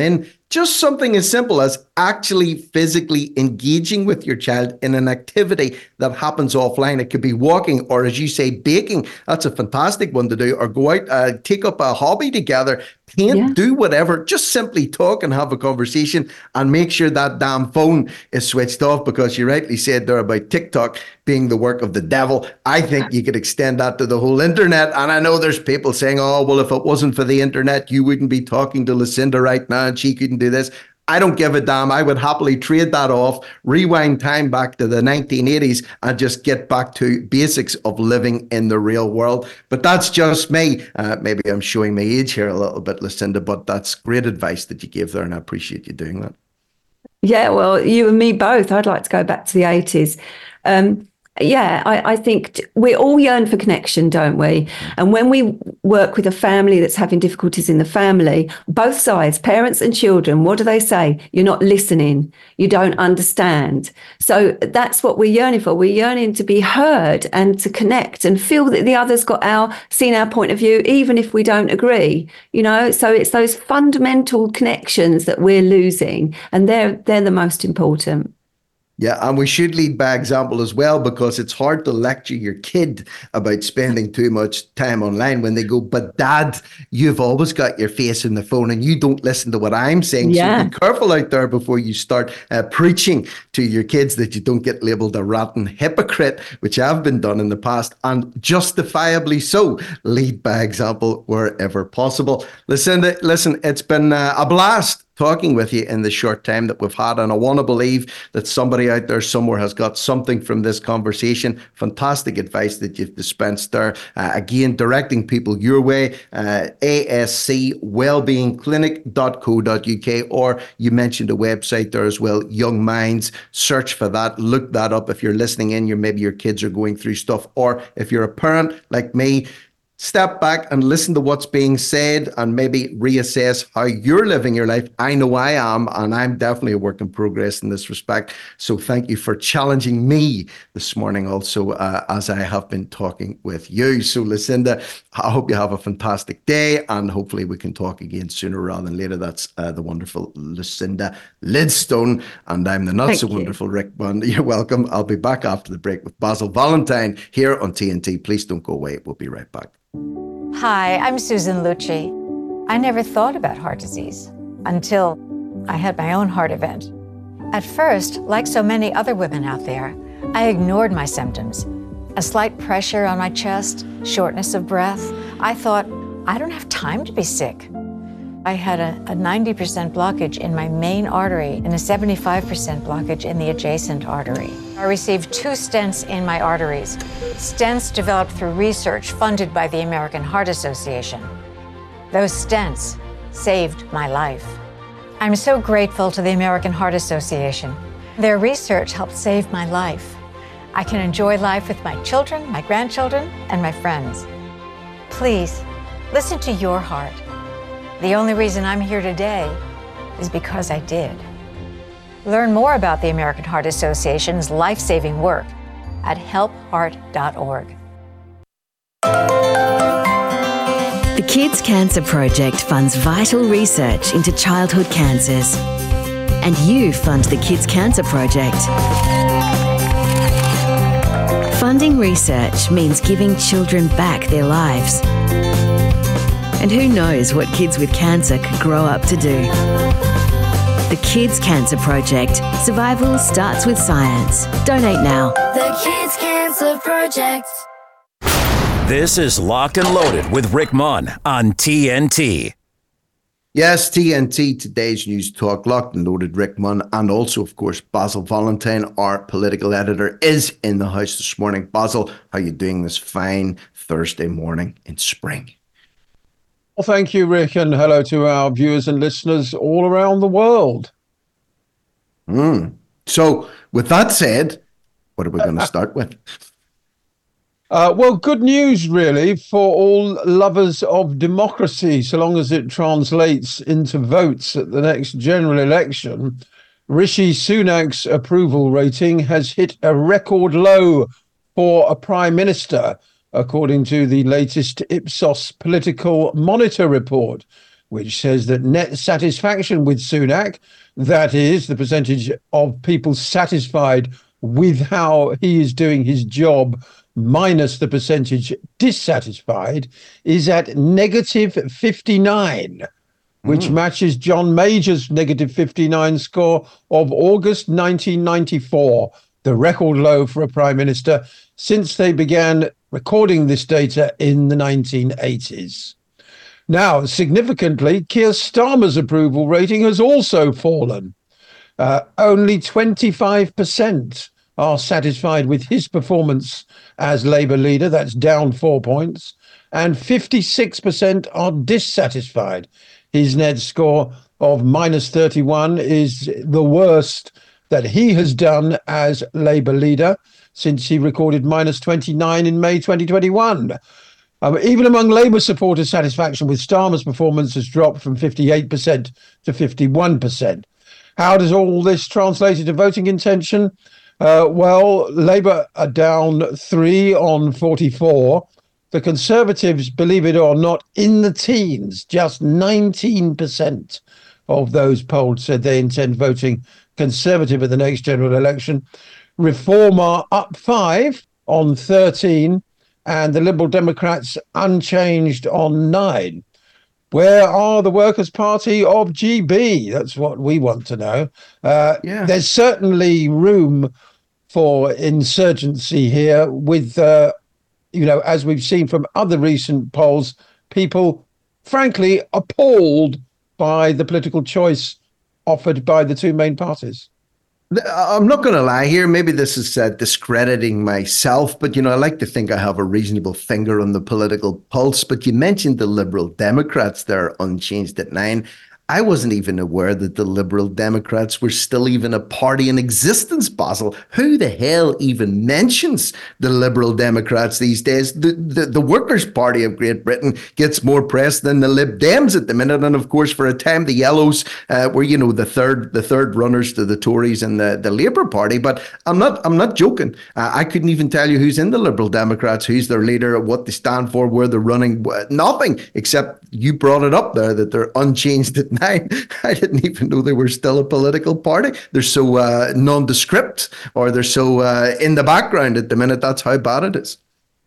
just something as simple as actually physically engaging with your child in an activity that happens offline. It could be walking, or as you say, baking. That's a fantastic one to do. Or go out, uh, take up a hobby together, paint, yeah. do whatever. Just simply talk and have a conversation, and make sure that damn phone is switched off, because you rightly said there about TikTok being the work of the devil. I think you could extend that to the whole internet. And I know there's people saying, oh, well, if it wasn't for the internet, you wouldn't be talking to Lucinda right now and she couldn't do this. I don't give a damn. I would happily trade that off, rewind time back to the nineteen eighties and just get back to basics of living in the real world. But that's just me. Uh, maybe I'm showing my age here a little bit, Lucinda, but that's great advice that you gave there, and I appreciate you doing that. Yeah, well, you and me both. I'd like to go back to the eighties. Um, yeah, I, I think t- we all yearn for connection, don't we? And when we work with a family that's having difficulties in the family, both sides, parents and children, what do they say? You're not listening. You don't understand. So that's what we're yearning for. We're yearning to be heard and to connect and feel that the other's got our, seen our point of view, even if we don't agree, you know? So it's those fundamental connections that we're losing, and they're, they're the most important. Yeah, and we should lead by example as well, because it's hard to lecture your kid about spending too much time online when they go, but Dad, you've always got your face in the phone and you don't listen to what I'm saying. Yeah. So be careful out there before you start uh, preaching to your kids that you don't get labelled a rotten hypocrite, which have been done in the past, and justifiably so. Lead by example wherever possible. Listen, listen, it's been uh, a blast talking with you in the short time that we've had, and I want to believe that somebody out there somewhere has got something from this conversation. Fantastic advice that you've dispensed there. Uh, again, directing people your way, uh, A S C wellbeing clinic dot co dot U K, or you mentioned a website there as well, Young Minds. Search for that, look that up. If you're listening in, you're maybe your kids are going through stuff, or if you're a parent like me, step back and listen to what's being said and maybe reassess how you're living your life. I know I am, and I'm definitely a work in progress in this respect. So thank you for challenging me this morning also, uh, as I have been talking with you. So Lucinda, I hope you have a fantastic day, and hopefully we can talk again sooner rather than later. That's uh, the wonderful Lucinda Lidstone, and I'm the not thank so you. wonderful Rick Munn. You're welcome. I'll be back after the break with Basil Valentine here on T N T. Please don't go away. We'll be right back. Hi, I'm Susan Lucci. I never thought about heart disease until I had my own heart event. At first, like so many other women out there, I ignored my symptoms. A slight pressure on my chest, shortness of breath. I thought, I don't have time to be sick. I had a, a ninety percent blockage in my main artery and a seventy-five percent blockage in the adjacent artery. I received two stents in my arteries. Stents developed through research funded by the American Heart Association. Those stents saved my life. I'm so grateful to the American Heart Association. Their research helped save my life. I can enjoy life with my children, my grandchildren, and my friends. Please, listen to your heart. The only reason I'm here today is because I did. Learn more about the American Heart Association's life-saving work at help heart dot org. The Kids Cancer Project funds vital research into childhood cancers. And you fund the Kids Cancer Project. Funding research means giving children back their lives. And who knows what kids with cancer could grow up to do. The Kids Cancer Project. Survival starts with science. Donate now. The Kids Cancer Project. This is Locked and Loaded with Rick Munn on T N T. Yes, T N T, today's news talk, Locked and Loaded, Rick Munn, and also, of course, Basil Valentine, our political editor, is in the house this morning. Basil, how are you doing this fine Thursday morning in spring? Well, thank you, Rick, and hello to our viewers and listeners all around the world. Mm. So, with that said, what are we going to start with? Uh, well, good news, really, for all lovers of democracy, so long as it translates into votes at the next general election. Rishi Sunak's approval rating has hit a record low for a prime minister, according to the latest Ipsos Political Monitor report. which says that net satisfaction with Sunak, that is, the percentage of people satisfied with how he is doing his job minus the percentage dissatisfied, is at negative fifty-nine, which mm. matches John Major's negative fifty-nine score of August nineteen ninety-four, the record low for a prime minister since they began recording this data in the nineteen eighties. Now, significantly, Keir Starmer's approval rating has also fallen. Uh, only twenty-five percent are satisfied with his performance as Labour leader. That's down four points. And fifty-six percent are dissatisfied. His net score of minus thirty-one is the worst that he has done as Labour leader since he recorded minus twenty-nine in May twenty twenty-one. Um, even among Labour supporters, satisfaction with Starmer's performance has dropped from fifty-eight percent to fifty-one percent. How does all this translate into voting intention? Uh, well, Labour are down three on forty-four. The Conservatives, believe it or not, in the teens, just nineteen percent of those polled said they intend voting Conservative at the next general election. Reform are up five on thirteen, and the Liberal Democrats unchanged on nine. Where are the Workers' Party of G B? That's what we want to know. Uh, yeah. There's certainly room for insurgency here with, uh, you know, as we've seen from other recent polls, people, frankly, appalled by the political choice offered by the two main parties. I'm not going to lie here. Maybe this is uh, discrediting myself, but, you know, I like to think I have a reasonable finger on the political pulse. But you mentioned the Liberal Democrats there unchanged at nine. I wasn't even aware that the Liberal Democrats were still even a party in existence, Basil. Who the hell even mentions the Liberal Democrats these days? The, the, the Workers' Party of Great Britain gets more press than the Lib Dems at the minute. And of course, for a time, the Yellows uh, were, you know, the third the third runners to the Tories and the, the Labour Party. But I'm not I'm not joking. Uh, I couldn't even tell you who's in the Liberal Democrats, who's their leader, what they stand for, where they're running. Nothing, except you brought it up there that they're unchanged at nine. I didn't even know they were still a political party. They're so uh, nondescript, or they're so uh, in the background at the minute. That's how bad it is.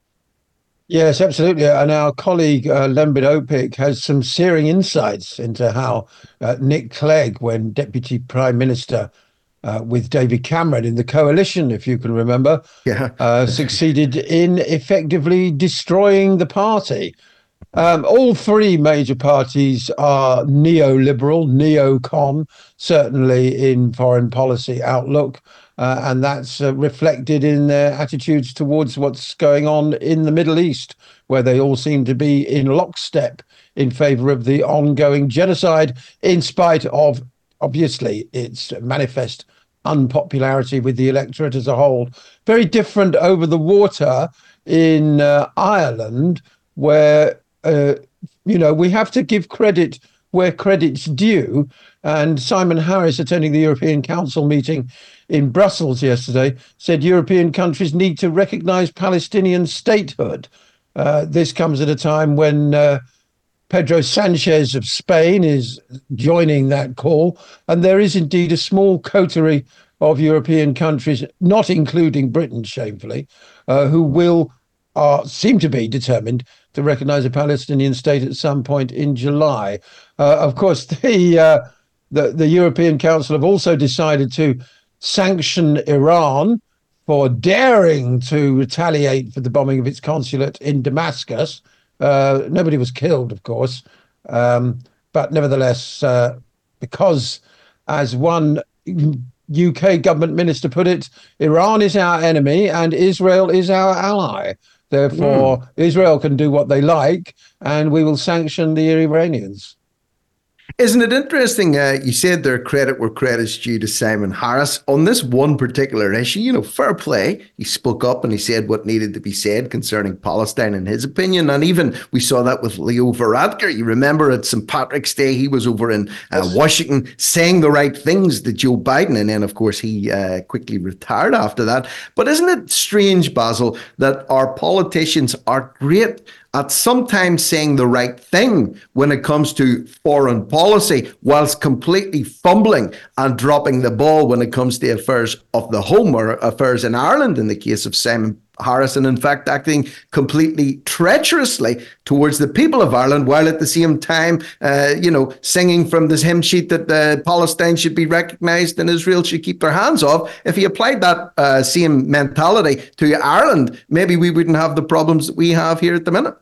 Yes, absolutely. And our colleague uh, Lembit Opik has some searing insights into how uh, Nick Clegg, when Deputy Prime Minister uh, with David Cameron in the coalition, if you can remember, yeah. uh, succeeded in effectively destroying the party. Um, all three major parties are neoliberal, neocon, certainly in foreign policy outlook, uh, and that's uh, reflected in their attitudes towards what's going on in the Middle East, where they all seem to be in lockstep in favour of the ongoing genocide, in spite of, obviously, its manifest unpopularity with the electorate as a whole. Very different over the water in uh, Ireland, where Uh, you know, we have to give credit where credit's due. And Simon Harris, attending the European Council meeting in Brussels yesterday, said European countries need to recognise Palestinian statehood. Uh, this comes at a time when uh, Pedro Sanchez of Spain is joining that call. And there is indeed a small coterie of European countries, not including Britain, shamefully, uh, who will are seem to be determined to recognise a Palestinian state at some point in July. Uh, of course, the, uh, the the European Council have also decided to sanction Iran for daring to retaliate for the bombing of its consulate in Damascus. Uh, nobody was killed, of course, um, but nevertheless, uh, because, as one U K government minister put it, Iran is our enemy and Israel is our ally. Therefore, mm. Israel can do what they like, and we will sanction the Iranians. Isn't it interesting? Uh, you said there credit where credit's due to Simon Harris on this one particular issue. You know, fair play. He spoke up and he said what needed to be said concerning Palestine in his opinion. And even we saw that with Leo Varadkar. You remember at Saint Patrick's Day, he was over in uh, Washington saying the right things to Joe Biden. And then, of course, he uh, quickly retired after that. But isn't it strange, Basil, that our politicians are great at sometimes saying the right thing when it comes to foreign policy, whilst completely fumbling and dropping the ball when it comes to affairs of the home or affairs in Ireland, in the case of Simon Harris, and in fact acting completely treacherously towards the people of Ireland, while at the same time, uh, you know, singing from this hymn sheet that uh, Palestine should be recognised and Israel should keep their hands off. If he applied that uh, same mentality to Ireland, maybe we wouldn't have the problems that we have here at the minute.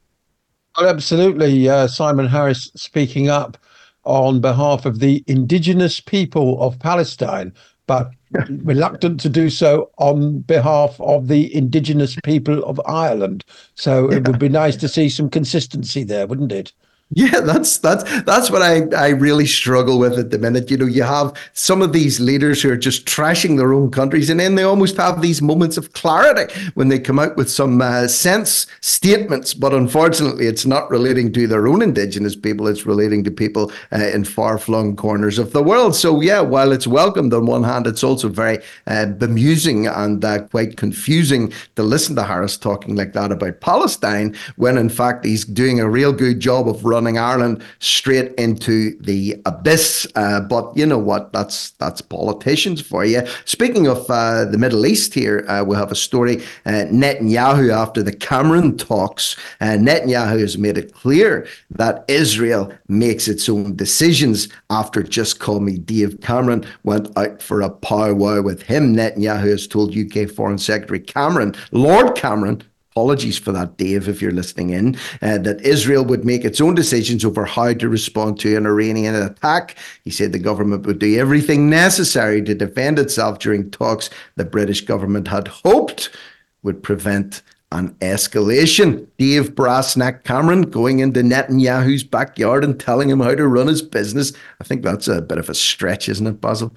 Well, absolutely. Uh, Simon Harris speaking up on behalf of the indigenous people of Palestine, but reluctant to do so on behalf of the indigenous people of Ireland. So it would be nice to see some consistency there, wouldn't it? Yeah, that's that's that's what I, I really struggle with at the minute. You know, you have some of these leaders who are just trashing their own countries, and then they almost have these moments of clarity when they come out with some uh, sense statements. But unfortunately, it's not relating to their own indigenous people. It's relating to people uh, in far-flung corners of the world. So yeah, while it's welcomed on one hand, it's also very uh, bemusing and uh, quite confusing to listen to Harris talking like that about Palestine, when in fact he's doing a real good job of running running Ireland straight into the abyss. Uh, but you know what? That's that's politicians for you. Speaking of uh, the Middle East here, uh, we have a story. Uh, Netanyahu, after the Cameron talks, uh, Netanyahu has made it clear that Israel makes its own decisions after Just Call Me Dave Cameron went out for a powwow with him. Netanyahu has told U K Foreign Secretary Cameron, Lord Cameron, apologies for that, Dave, if you're listening in, uh, that Israel would make its own decisions over how to respond to an Iranian attack. He said the government would do everything necessary to defend itself during talks the British government had hoped would prevent an escalation. Dave Brassneck Cameron going into Netanyahu's backyard and telling him how to run his business. I think that's a bit of a stretch, isn't it, Basil?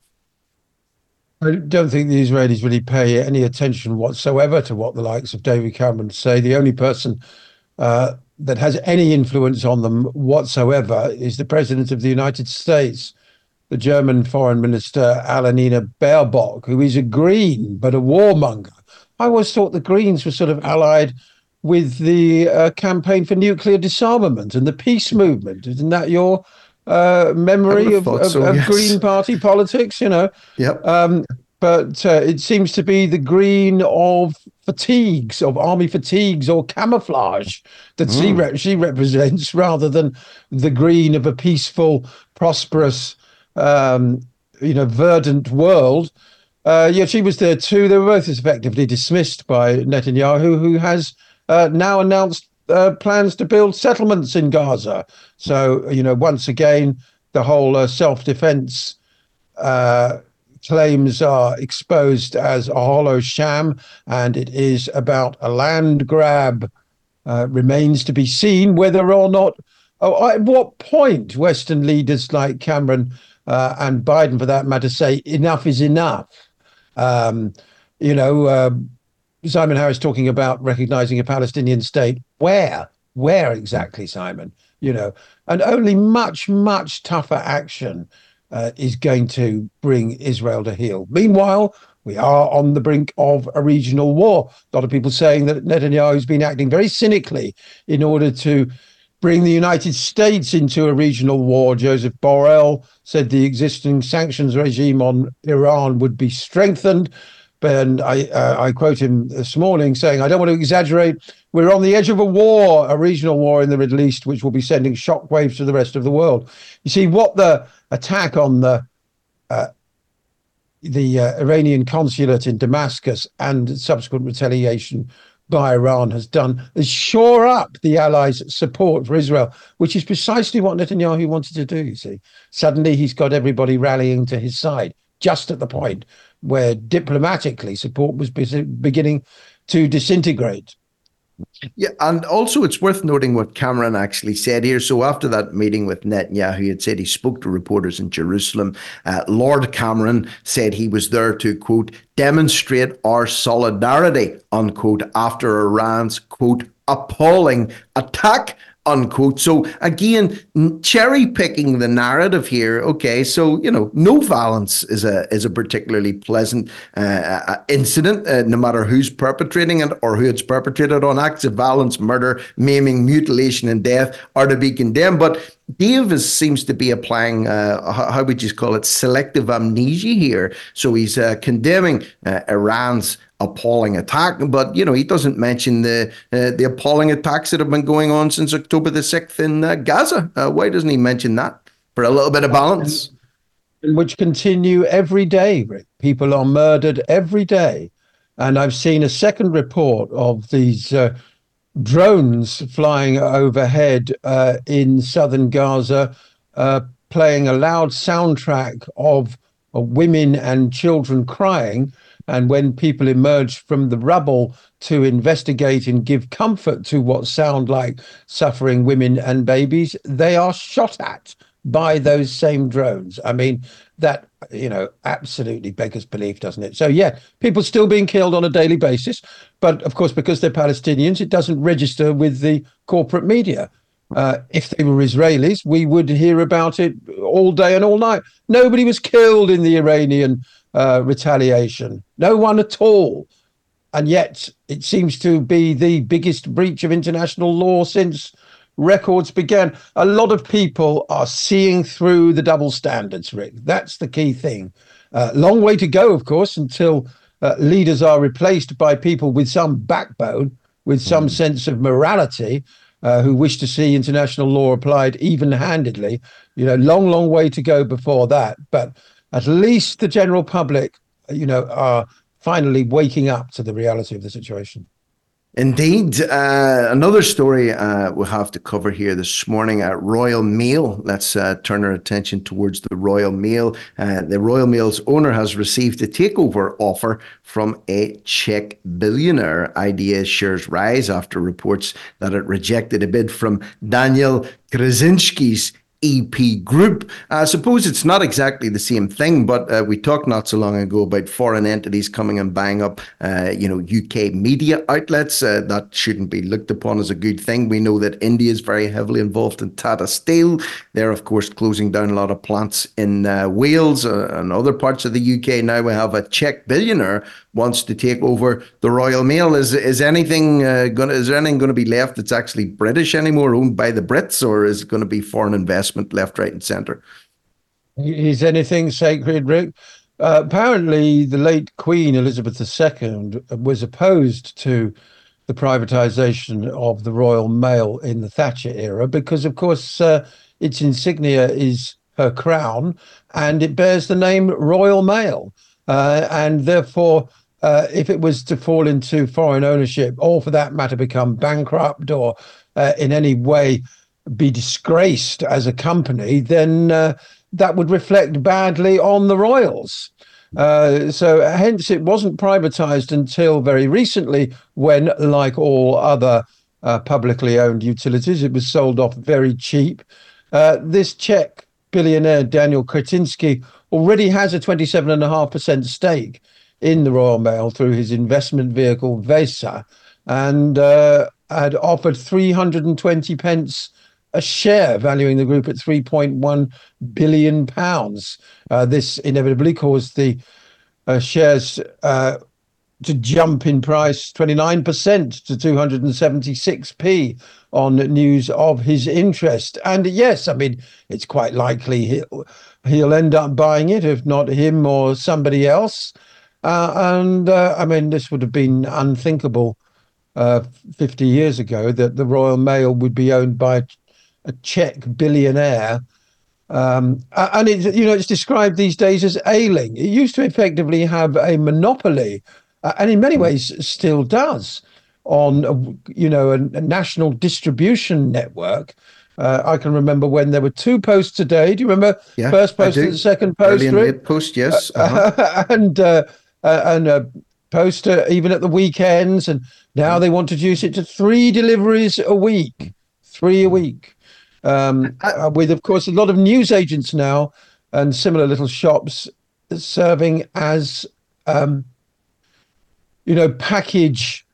I don't think the Israelis really pay any attention whatsoever to what the likes of David Cameron say. The only person uh, that has any influence on them whatsoever is the President of the United States, the German Foreign Minister Annalena Baerbock, who is a Green but a warmonger. I always thought the Greens were sort of allied with the uh, campaign for nuclear disarmament and the peace movement. Isn't that your Uh, memory of, of, so, of yes. Green Party politics, you know? Yep. Um, but uh, it seems to be the green of fatigues, of army fatigues or camouflage that mm. she, re- she represents, rather than the green of a peaceful, prosperous, um, you know, verdant world. Uh, yeah, she was there too. They were both effectively dismissed by Netanyahu, who has uh, now announced Uh, plans to build settlements in Gaza. So, you know, once again, the whole uh, self-defense uh, claims are exposed as a hollow sham, and it is about a land grab. Uh, remains to be seen whether or not, oh, at what point Western leaders like Cameron uh, and Biden, for that matter, say enough is enough. Um, you know, uh, Simon Harris talking about recognizing a Palestinian state. Where? Where exactly, Simon? You know, and only much, much tougher action uh, is going to bring Israel to heel. Meanwhile, we are on the brink of a regional war. A lot of people saying that Netanyahu's been acting very cynically in order to bring the United States into a regional war. Joseph Borrell said the existing sanctions regime on Iran would be strengthened. And I, uh, I quote him this morning saying, I don't want to exaggerate, we're on the edge of a war, a regional war in the Middle East, which will be sending shockwaves to the rest of the world. You see, what the attack on the uh, the uh, Iranian consulate in Damascus and subsequent retaliation by Iran has done is shore up the allies' support for Israel, which is precisely what Netanyahu wanted to do, you see. Suddenly he's got everybody rallying to his side, just at the point where diplomatically support was beginning to disintegrate. Yeah, and also it's worth noting what Cameron actually said here. So after that meeting with Netanyahu, he had said he spoke to reporters in Jerusalem. Uh, Lord Cameron said he was there to, quote, demonstrate our solidarity, unquote, after Iran's, quote, appalling attack unquote. So again, cherry picking the narrative here. Okay, so you know, no violence is a is a particularly pleasant uh, incident, uh, no matter who's perpetrating it or who it's perpetrated on. Acts of violence, murder, maiming, mutilation, and death are to be condemned. But Dave is, seems to be applying, uh, how would you call it, selective amnesia here. So he's uh, condemning uh, Iran's appalling attack, but you know he doesn't mention the uh, the appalling attacks that have been going on since October the sixth in uh, Gaza. Uh, why doesn't he mention that for a little bit of balance? And which continue every day, Rick. People are murdered every day, and I've seen a second report of these uh, drones flying overhead uh, in southern Gaza, uh, playing a loud soundtrack of uh, women and children crying. And when people emerge from the rubble to investigate and give comfort to what sound like suffering women and babies, they are shot at by those same drones. I mean, that, you know, absolutely beggars belief, doesn't it? So, yeah, people still being killed on a daily basis. But, of course, because they're Palestinians, it doesn't register with the corporate media. Uh, if they were Israelis, we would hear about it all day and all night. Nobody was killed in the Iranian uh, retaliation. No one at all. And yet it seems to be the biggest breach of international law since records began. A lot of people are seeing through the double standards, Rick. That's the key thing. Uh, long way to go, of course, until uh, leaders are replaced by people with some backbone, with some mm. sense of morality, uh, who wish to see international law applied even-handedly. You know, long, long way to go before that. But at least the general public, you know, are finally waking up to the reality of the situation. Indeed. Uh, another story uh, we'll have to cover here this morning at Royal Mail. Let's uh, turn our attention towards the Royal Mail. Uh, the Royal Mail's owner has received a takeover offer from a Czech billionaire. I D A shares rise after reports that it rejected a bid from Daniel Krasinski's E P Group. I suppose it's not exactly the same thing, but uh, we talked not so long ago about foreign entities coming and buying up, uh, you know, U K media outlets. Uh, that shouldn't be looked upon as a good thing. We know that India is very heavily involved in Tata Steel. They're, of course, closing down a lot of plants in uh, Wales uh, and other parts of the U K. Now we have a Czech billionaire wants to take over the Royal Mail. Is is anything uh, going? Is there anything going to be left that's actually British anymore, owned by the Brits, or is it going to be foreign investment left, right, and centre? Is anything sacred, Rick? Uh, apparently, the late Queen Elizabeth the Second was opposed to the privatisation of the Royal Mail in the Thatcher era because, of course, uh, its insignia is her crown and it bears the name Royal Mail, uh, and therefore. Uh, if it was to fall into foreign ownership, or for that matter, become bankrupt or uh, in any way be disgraced as a company, then uh, that would reflect badly on the royals. Uh, so hence it wasn't privatized until very recently when, like all other uh, publicly owned utilities, it was sold off very cheap. Uh, this Czech billionaire, Daniel Kretinsky, already has a twenty-seven point five percent stake in the Royal Mail through his investment vehicle Vesa, and uh, had offered three hundred twenty pence a share, valuing the group at three point one billion pounds. Uh, this inevitably caused the uh, shares uh, to jump in price twenty-nine percent to two hundred seventy-six p on news of his interest. And yes, I mean, it's quite likely he'll, he'll end up buying it, if not him or somebody else. Uh, and uh, I mean, this would have been unthinkable uh, fifty years ago that the Royal Mail would be owned by a Czech billionaire. Um, and it's, you know, it's described these days as ailing. It used to effectively have a monopoly, uh, and in many ways still does, on, you know, a, a national distribution network. Uh, I can remember when there were two posts a day. Do you remember? Yeah, first post and the second post? Early and late post, yes. Uh-huh. and uh, uh, and a poster even at the weekends. And now they want to reduce it to three deliveries a week. Three a week. Um, uh, with, of course, a lot of newsagents now and similar little shops serving as, um, you know, package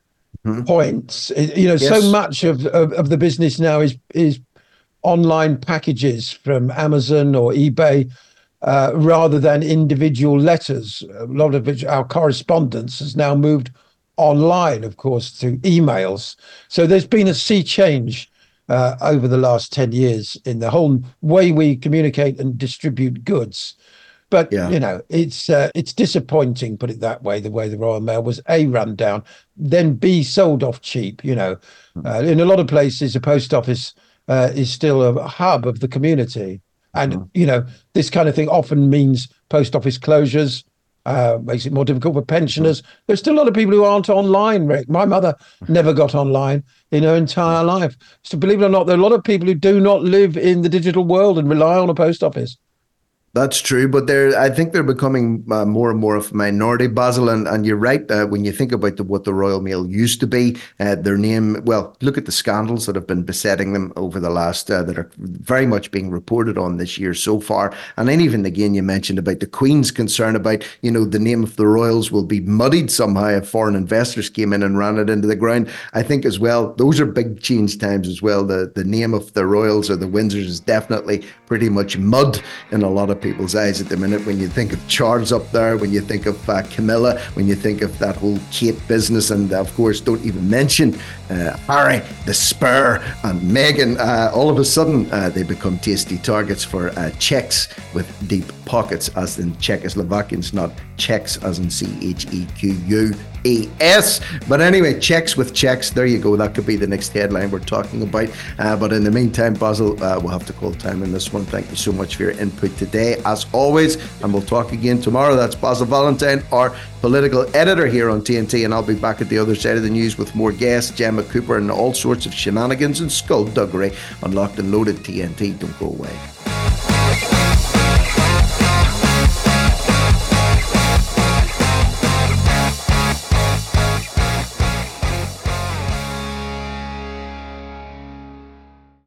hmm. points. You know, yes. so much of, of, of the business now is is online packages from Amazon or eBay, uh, rather than individual letters. A lot of it, our correspondence has now moved online, of course, to emails. So there's been a sea change uh, over the last ten years in the whole way we communicate and distribute goods. But, yeah. you know, it's uh, it's disappointing, put it that way, the way the Royal Mail was A, run down, then B, sold off cheap. You know, uh, in a lot of places, the post office uh, is still a hub of the community. And, mm. you know, this kind of thing often means post office closures, uh, makes it more difficult for pensioners. Mm. There's still a lot of people who aren't online, Rick. My mother never got online in her entire life. So believe it or not, there are a lot of people who do not live in the digital world and rely on a post office. That's true, but they're, I think they're becoming uh, more and more of a minority, Basil, and, and you're right. Uh, when you think about the, what the Royal Mail used to be, uh, their name, well, look at the scandals that have been besetting them over the last, uh, that are very much being reported on this year so far. And then even again, you mentioned about the Queen's concern about, you know, the name of the Royals will be muddied somehow if foreign investors came in and ran it into the ground. I think as well, those are big change times as well. The, the name of the Royals or the Windsors is definitely pretty much mud in a lot of people's eyes at the minute. When you think of Charles up there, when you think of uh, Camilla, when you think of that whole Kate business, and uh, of course don't even mention uh, Harry, the Spur, and Meghan, uh, all of a sudden uh, they become tasty targets for uh, Czechs with deep pockets, as in Czechoslovakians, not Czechs as in C H E Q U E S. But anyway, Czechs with Czechs, there you go. That could be the next headline we're talking about. Uh, but in the meantime, Basil, uh, we'll have to call time in this one. Thank you so much for your input today, as always, and we'll talk again tomorrow. That's Basil Valentine, our political editor here on T N T, and I'll be back at the other side of the news with more guests, Gemma Cooper, and all sorts of shenanigans and skullduggery on Locked and Loaded T N T. Don't go away.